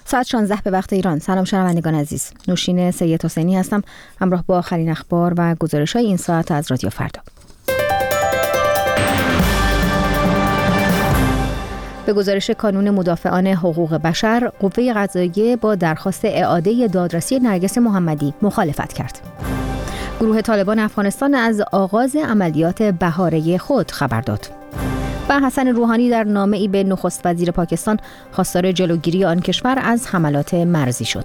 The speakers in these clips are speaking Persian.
ساعت 16 به وقت ایران. سلام شنوندگان عزیز. نوشین سید حسینی هستم، همراه با آخرین اخبار و گزارش‌های این ساعت از رادیو فردا. به گزارش کانون مدافعان حقوق بشر، قوه قضاییه با درخواست اعاده دادرسی نرگس محمدی مخالفت کرد. گروه طالبان افغانستان از آغاز عملیات بهاره خود خبر داد. و حسن روحانی در نامه‌ای به نخست وزیر پاکستان خواستار جلوگیری آن کشور از حملات مرزی شد.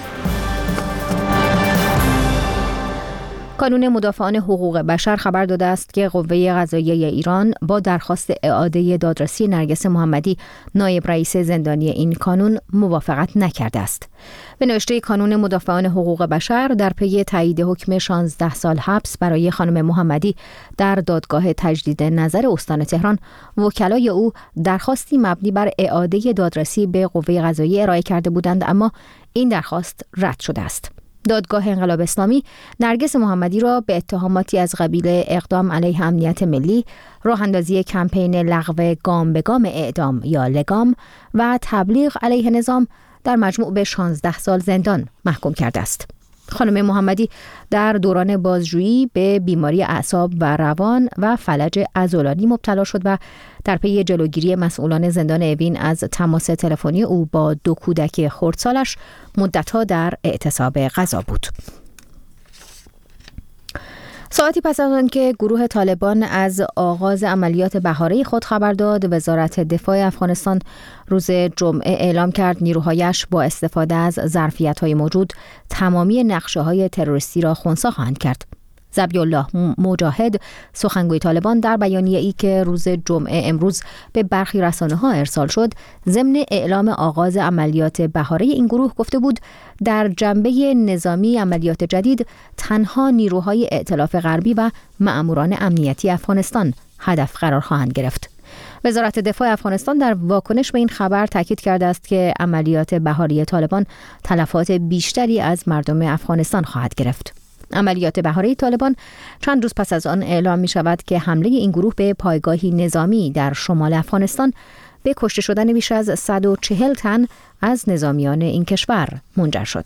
کانون مدافعان حقوق بشر خبر داده است که قوه قضاییه ایران با درخواست اعاده دادرسی نرگس محمدی، نایب رئیس زندانی این کانون، موافقت نکرده است. به نوشته کانون مدافعان حقوق بشر، در پی تایید حکم 16 سال حبس برای خانم محمدی در دادگاه تجدید نظر استان تهران، وکلای او درخواستی مبنی بر اعاده دادرسی به قوه قضاییه ارائه کرده بودند، اما این درخواست رد شده است. دادگاه انقلاب اسلامی نرگس محمدی را به اتهاماتی از قبیل اقدام علیه امنیت ملی، راه اندازی کمپین لغو گام به گام اعدام یا لگام و تبلیغ علیه نظام در مجموع به 16 سال زندان محکوم کرده است. خانم محمدی در دوران بازجویی به بیماری اعصاب و روان و فلج عضلانی مبتلا شد و در پی جلوگیری مسئولان زندان اوین از تماس تلفنی او با 2 کودک خردسالش مدت‌ها در اعتصاب غذا بود. ساعتی پس از آن که گروه طالبان از آغاز عملیات بهاره خود خبر داد، وزارت دفاع افغانستان روز جمعه اعلام کرد نیروهایش با استفاده از ظرفیت‌های موجود تمامی نقشه‌های تروریستی را خنثی خواهند کرد. ذبیح الله مجاهد، سخنگوی طالبان، در بیانیه‌ای که روز جمعه امروز به برخی رسانه‌ها ارسال شد، ضمن اعلام آغاز عملیات بهاره این گروه گفته بود در جنبه نظامی عملیات جدید تنها نیروهای ائتلاف غربی و مأموران امنیتی افغانستان هدف قرار خواهند گرفت. وزارت دفاع افغانستان در واکنش به این خبر تاکید کرده است که عملیات بهاره طالبان تلفات بیشتری از مردم افغانستان خواهد گرفت. عملیات بهاره طالبان چند روز پس از آن اعلام می شود که حمله این گروه به پایگاهی نظامی در شمال افغانستان به کشته شدن بیش از 140 تن از نظامیان این کشور منجر شد.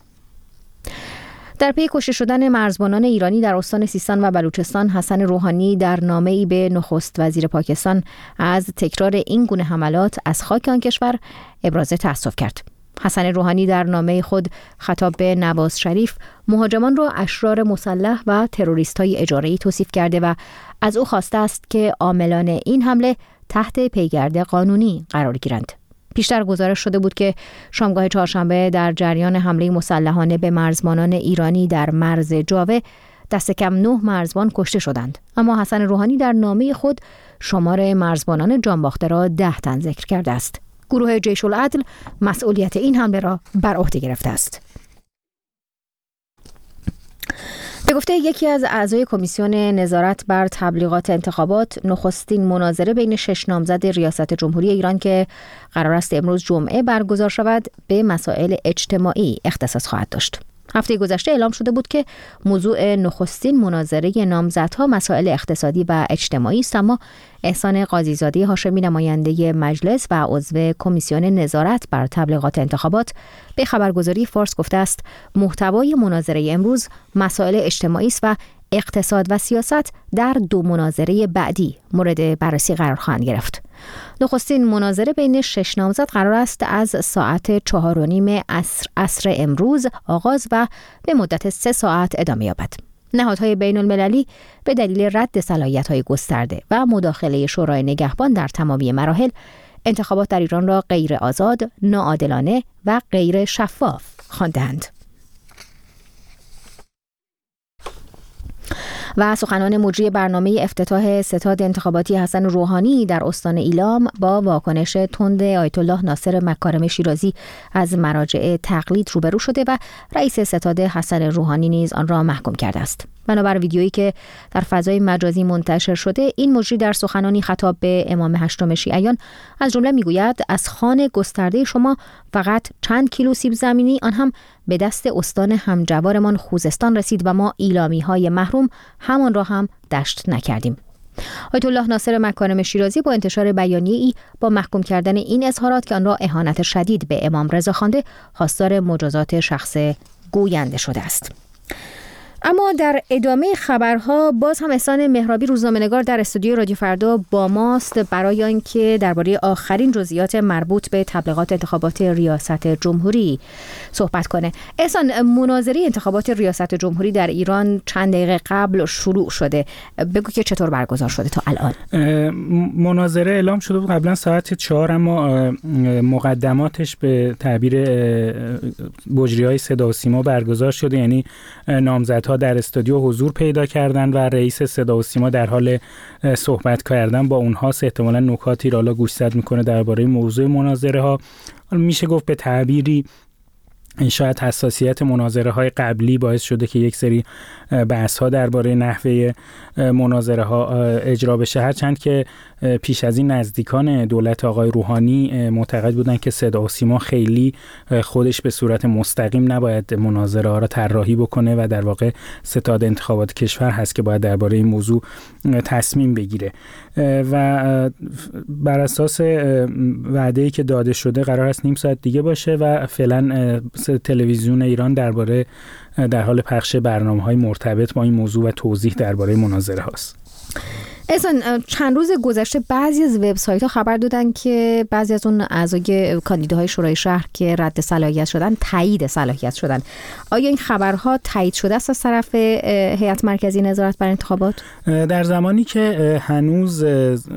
در پی کشته شدن مرزبانان ایرانی در استان سیستان و بلوچستان، حسن روحانی در نامه‌ای به نخست وزیر پاکستان از تکرار این گونه حملات از خاک آن کشور ابراز تأسف کرد. حسن روحانی در نامه خود خطاب به نواز شریف، مهاجمان را اشرار مسلح و تروریست‌های اجاره‌ای توصیف کرده و از او خواسته است که عاملان این حمله تحت پیگرد قانونی قرار گیرند. پیشتر گزارش شده بود که شامگاه چهارشنبه در جریان حمله مسلحانه به مرزبانان ایرانی در مرز جاوه دست کم 9 مرزبان کشته شدند، اما حسن روحانی در نامه خود شمار مرزبانان جانباخته را 10 تن ذکر کرده است. گروه جیش العدل مسئولیت این حمله را بر عهده گرفته است. به گفته یکی از اعضای کمیسیون نظارت بر تبلیغات انتخابات، نخستین مناظره بین 6 نامزد ریاست جمهوری ایران که قرار است امروز جمعه برگزار شود، به مسائل اجتماعی اختصاص خواهد داشت. هفته گذشته اعلام شده بود که موضوع نخستین مناظره نامزدها مسائل اقتصادی و اجتماعی است، اما احسان قاضیزاده هاشمی، نماینده مجلس و عضو کمیسیون نظارت بر تبلیغات انتخابات، به خبرگزاری فارس گفته است محتوای مناظره امروز مسائل اجتماعی است و اقتصاد و سیاست در 2 مناظره بعدی مورد بررسی قرار خواهند گرفت. نخستین مناظره بین 6 نامزد قرار است از ساعت 4:30 عصر امروز آغاز و به مدت 3 ساعت ادامه یابد. نهادهای بین المللی به دلیل رد صلاحیت‌های گسترده و مداخله شورای نگهبان در تمامی مراحل، انتخابات در ایران را غیر آزاد، ناعادلانه و غیر شفاف خواندند. و سخنان مجری برنامه افتتاح ستاد انتخاباتی حسن روحانی در استان ایلام با واکنش تند آیت الله ناصر مکارم شیرازی از مراجع تقلید روبرو شده و رئیس ستاد حسن روحانی نیز آن را محکوم کرده است. بنابر ویدیویی که در فضای مجازی منتشر شده، این مجری در سخنانی خطاب به امام 8 شیعیان از جمله میگوید از خوان گسترده شما فقط چند کیلو سیب زمینی، آن هم به دست استان همجوارمان خوزستان رسید و ما ایلامی های محروم همان را هم دشت نکردیم. آیت الله ناصر مکارم شیرازی با انتشار بیانیه‌ای با محکوم کردن این اظهارات که آن را اهانت شدید به امام رضا خوانده، خواستار مجازات شخص گوینده شده است. اما در ادامه خبرها باز هم احسان مهرابی روزنامه‌نگار در استودیو رادیو فردا با ماست برای آنکه درباره آخرین جزئیات مربوط به تبلیغات انتخابات ریاست جمهوری صحبت کنه. احسان، مناظره انتخابات ریاست جمهوری در ایران چند دقیقه قبل شروع شده. بگو که چطور برگزار شده تا الان؟ مناظره اعلام شده بود قبلا ساعت 4، اما مقدماتش به تعبیر بجری‌های صدا و سیما برگزار شده، یعنی نامزدها در استودیو حضور پیدا کردن و رئیس صدا و سیما در حال صحبت کردن با اونها. احتمالاً نکاتی را حالا گوشزد میکنه درباره موضوع مناظره ها. میشه گفت به تعبیری شاید حساسیت مناظره های قبلی باعث شده که یک سری بحث ها درباره نحوه مناظره ها اجرا بشه، هرچند که پیش از این نزدیکان دولت آقای روحانی معتقد بودن که صدا و سیما خیلی خودش به صورت مستقیم نباید مناظره ها را طراحی بکنه و در واقع ستاد انتخابات کشور هست که باید درباره این موضوع تصمیم بگیره و بر اساس وعده‌ای که داده شده قرار است نیم ساعت دیگه باشه و فعلا تلویزیون ایران در حال پخش برنامه‌های مرتبط با این موضوع و توضیح درباره مناظره هاست. احسان، چند روز گذشته بعضی از وبسایت‌ها خبر دادن که بعضی از اون اعضای کاندیداهای شورای شهر که رد صلاحیت شدن تایید صلاحیت شدن. آیا این خبرها تایید شده است از طرف هیئت مرکزی نظارت بر انتخابات؟ در زمانی که هنوز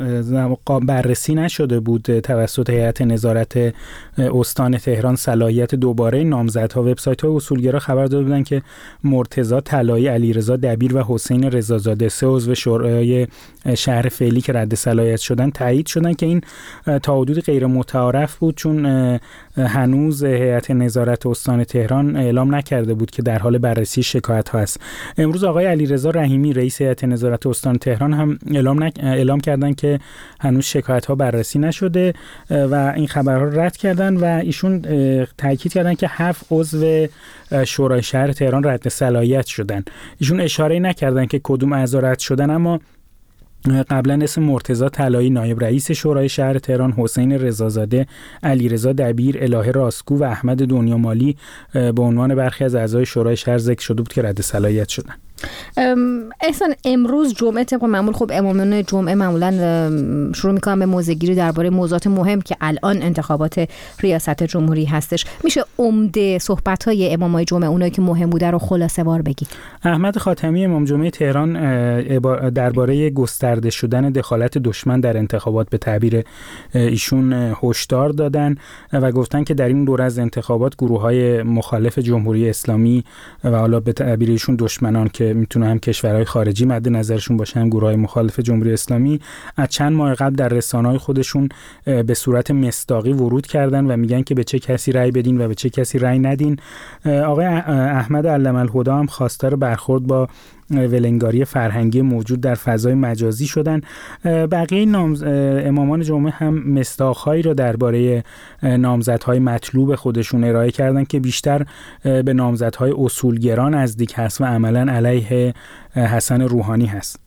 بررسی نشده بود توسط هیئت نظارت استان تهران صلاحیت دوباره نامزدها، وبسایت‌های اصولگرا خبر داده بودن که مرتضی طلایی، علیرضا دبیر و حسین رضازاده، 3 عضو شورای شهر فعلی که رد صلاحیت شدن تایید شدن که این تا حدود غیر متعارف بود، چون هنوز هیئت نظارت استان تهران اعلام نکرده بود که در حال بررسی شکایت ها است. امروز آقای علیرضا رحیمی رئیس هیئت نظارت استان تهران هم اعلام کردن که هنوز شکایت ها بررسی نشده و این خبرها رو رد کردن و ایشون تاکید کردن که 7 عضو شورای شهر تهران رد صلاحیت شدن. ایشون اشاره نکردن که کدوم اعضا رد شدن، اما قبلا اسم مرتضی طلایی نایب رئیس شورای شهر تهران، حسین رضازاده، علیرضا دبیر، الهه راستگو و احمد دنیامالی به عنوان برخی از اعضای شورای شهر ذکر شده بود که رد صلاحیت شدن. احسان، امروز جمعه طبق معمول خب امامان جمعه معمولا شروع میکنن به موضع‌گیری درباره موضوعات مهم که الان انتخابات ریاست جمهوری هستش. میشه عمده صحبت‌های امامای جمعه، اونایی که مهم بوده رو خلاصه وار بگی؟ احمد خاتمی امام جمعه تهران درباره گسترده شدن دخالت دشمن در انتخابات به تعبیر ایشون هشدار دادن و گفتن که در این دوره از انتخابات گروه‌های مخالف جمهوری اسلامی و حالا به تعبیر ایشون دشمنان که میتونه هم کشورهای خارجی مد نظرشون باشه هم گروه‌های مخالف جمهوری اسلامی، از چند ماه قبل در رسانه‌های خودشون به صورت مصداقی ورود کردن و میگن که به چه کسی رأی بدین و به چه کسی رأی ندین. آقای احمد علم الهدی هم خواستار برخورد با ولنگاری فرهنگی موجود در فضای مجازی شدن. بقیه امامان جمعه هم مصداق‌هایی را درباره نامزدهای مطلوب خودشون ارائه کردن که بیشتر به نامزدهای اصولگرا نزدیک هست و عملاً علیه حسن روحانی هست.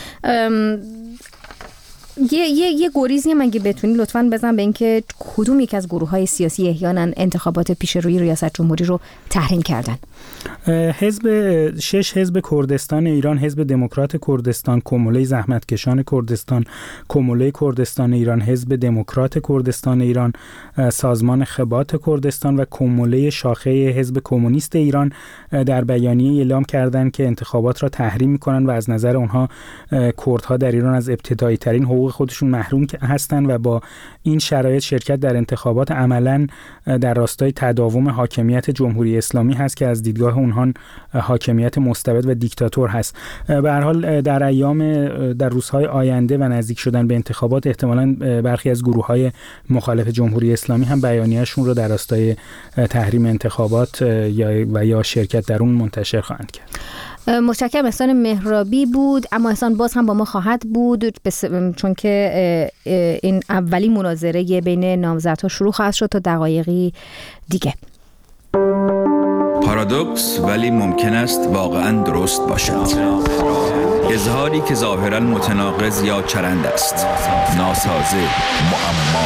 یه گریزی هم اگه بتونی لطفاً بزن به اینکه کدوم یک از گروه‌های سیاسی احیانا انتخابات پیش روی ریاست جمهوری رو تحریم کردن. 6 حزب کردستان ایران، حزب دموکرات کردستان، کموله زحمتکشان کردستان، کموله کردستان ایران، حزب دموکرات کردستان ایران، سازمان خبات کردستان و کموله شاخه حزب کمونیست ایران در بیانیه اعلام کردند که انتخابات را تحریم می‌کنند و از نظر اونها کردها در ایران از ابتدایی ترین حقوق خودشون محروم هستند و با این شرایط شرکت در انتخابات عملاً در راستای تداوم حاکمیت جمهوری اسلامی هست که از دیدگاه اونها حاکمیت مستبد و دیکتاتور هست. به هر حال در روزهای آینده و نزدیک شدن به انتخابات احتمالاً برخی از گروه‌های مخالف جمهوری اسلامی هم بیانیه‌شون رو در راستای تحریم انتخابات یا شرکت در اون منتشر خواهند کرد. متشکرم. احسان مهرابی بود، اما احسان باز هم با ما خواهد بود چون که این اولین مناظره بین نامزدها شروع خواهد شد تا دقایقی دیگه. پارادوکس ولی ممکن است واقعاً درست باشد. اظهاری که ظاهراً متناقض یا چرند است. ناسازه، معما.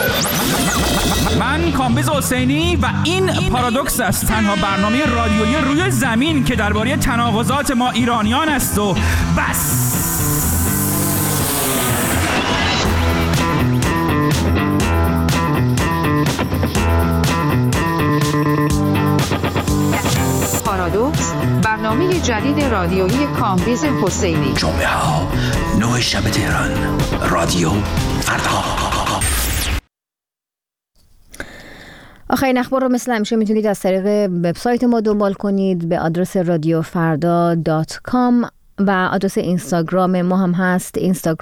من کامبیز حسینی و این پارادوکس است، تنها برنامه رادیویی روی زمین که درباره تناقضات ما ایرانیان است و بس. پارادوکس، برنامه جدید رادیویی کامبیز حسینی. جمعه ها 9 شب تهران، رادیو فردا. آخرین اخبار رو مثل همیشه میتونید از طریق وبسایت ما دنبال کنید به آدرس radiofarda.com و آدرس اینستاگرام ما هم هست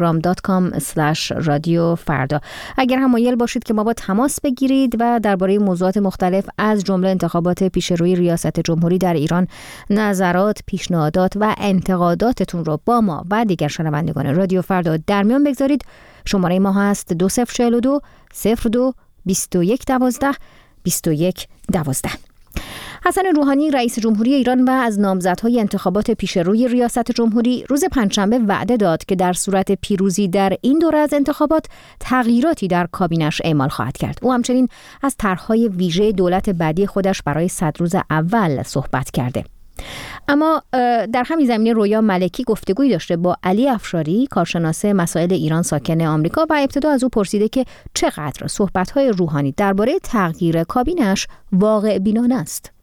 instagram.com/radiofarda. اگر هم مایل باشید که ما با تماس بگیرید و درباره موضوعات مختلف از جمله انتخابات پیشروی ریاست جمهوری در ایران نظرات، پیشنهادات و انتقاداتتون رو با ما و دیگر شنوندگان رادیو فردا در میان بگذارید، شماره ما هست 2042 02 21 12 21 12. حسن روحانی رئیس جمهوری ایران و از نامزدهای انتخابات پیشروی ریاست جمهوری روز پنجشنبه وعده داد که در صورت پیروزی در این دوره از انتخابات تغییراتی در کابینش اعمال خواهد کرد. او همچنین از طرح‌های ویژه دولت بعدی خودش برای 100 روز اول صحبت کرده. اما در همین زمینه رویا ملکی گفتگویی داشته با علی افشاری، کارشناس مسائل ایران ساکن آمریکا، و ابتدا از او پرسیده که چقدر صحبت‌های روحانی درباره تغییر کابینش واقع بینانه است.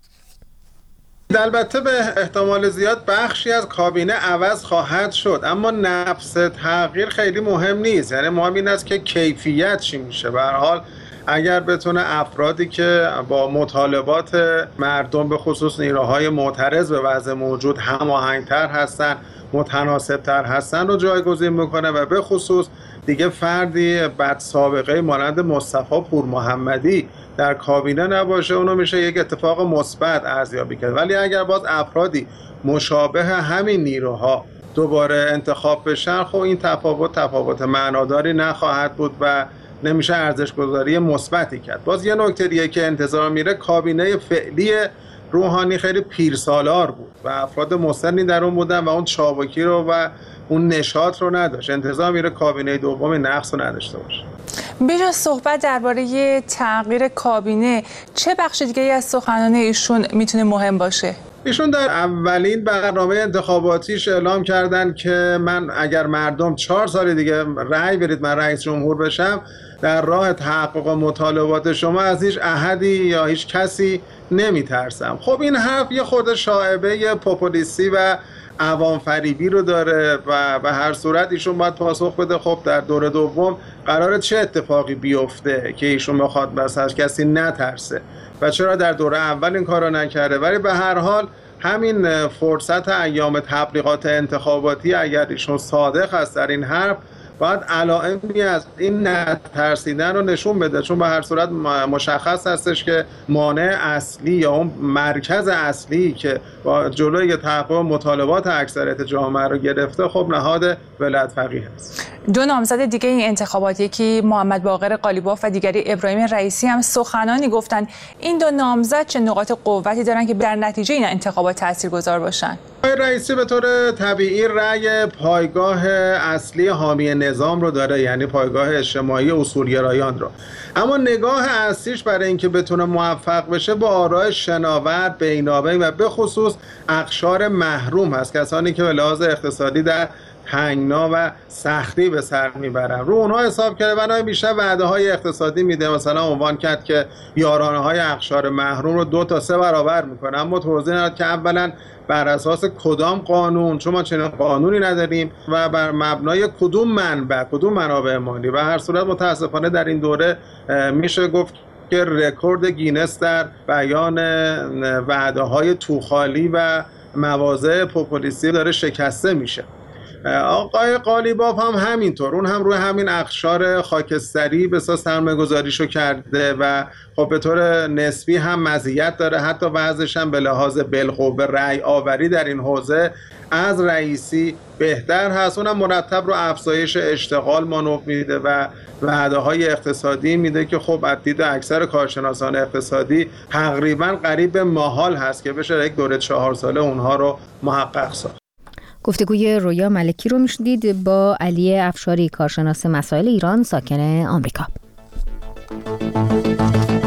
البته به احتمال زیاد بخشی از کابینه عوض خواهد شد، اما نفس تغییر خیلی مهم نیست. یعنی مهم این است که کیفیت چی میشه. به هر حال اگر بتونه افرادی که با مطالبات مردم به خصوص نیروهای معترض به وضع موجود هماهنگتر هستن، متناسبتر هستن رو جایگزین میکنه و به خصوص دیگه فردی بد سابقه مانند مصطفی پورمحمدی در کابینه نباشه، اونو میشه یک اتفاق مثبت ارزیابی کرد. ولی اگر باز افرادی مشابه همین نیروها دوباره انتخاب بشن، خب این تفاوت معناداری نخواهد بود و نمیشه ارزش گذاری مثبتی کرد. باز یه نکته دیگه که انتظار میره، کابینه فعلی روحانی خیلی پیرسالار بود و افراد مسنی در اون بودن و اون چابکی رو و اون نشاط رو نداشت. انتظار میره کابینه دوم نقص رو نداشته باشه. بیش صحبت درباره تغییر کابینه، چه بخش دیگه از سخنان ایشون میتونه مهم باشه؟ ایشون در اولین برنامه انتخاباتیش اعلام کردن که من اگر مردم 4 سال دیگه رأی برید من رئیس جمهور بشم، در راه تحقق مطالبات شما از هیچ احدی یا هیچ کسی نمیترسم. خب این حرف یه خورده شائبه پوپولیستی و عوام فریبی رو داره و به هر صورت ایشون باید پاسخ بده خب در دور دوم قراره چه اتفاقی بیفته که ایشون بخواد بس از کسی نترسه و چرا در دوره اول این کارو نکرده. ولی به هر حال همین فرصت ایام تبلیغات انتخاباتی اگر ایشون صادق هست در این حرف، باید علائمی از این نترسیدن رو نشون بده، چون به هر صورت مشخص هستش که مانع اصلی یا اون مرکز اصلی که با جلوی تحقق مطالبات اکثریت جامعه رو گرفته خب نهاد ولایت فقیه است. 2 نامزد دیگه این انتخابات، یکی محمد باقر قالیباف و دیگری ابراهیم رئیسی، هم سخنانی گفتن. این 2 نامزد چه نقاط قوتی دارن که در نتیجه این انتخابات تاثیرگذار باشن؟ رئیسی به طور طبیعی رأی پایگاه اصلی حامی نظام رو داره، یعنی پایگاه اجتماعی اصولگرایان رو، اما نگاه اصلیش برای اینکه بتونه موفق بشه با آراء شناور، بینابین و به خصوص اقشار محروم هست، کسانی که به لحاظ اقتصادی در تنگنا و سختی به سر میبرن. رو اونها حساب کرده بنای بیشتر وعده های اقتصادی میده. مثلا عنوان کرد که یارانه های اقشار محروم رو 2 تا 3 برابر میکنه، اما توضیح نداد که اولا بر اساس کدام قانون، چون ما چنین قانونی نداریم، و بر مبنای کدوم منابع مالی. و هر صورت متاسفانه در این دوره میشه گفت که رکورد گینس در بیان وعده های توخالی و مواضع پوپولیستی داره شکسته میشه. آقای قالیباف هم همینطور، اون هم روی همین اقشار خاکستری به اساس سرمایه‌گذاریشو کرده و خب به طور نسبی هم مزیت داره، حتی بعضش هم به لحاظ بالقوه رأی آوری در این حوزه از رئیسی بهتر هست. اونم مرتب رو افزایش اشتغال مانور میده و وعده‌های اقتصادی میده که خب از دید اکثر کارشناسان اقتصادی تقریبا قریب به محال هست که بشه یک دوره 4 ساله اونها رو محقق ساخت. گفتگوی رویا ملکی رو میشنید با علی افشاری، کارشناس مسائل ایران ساکن آمریکا.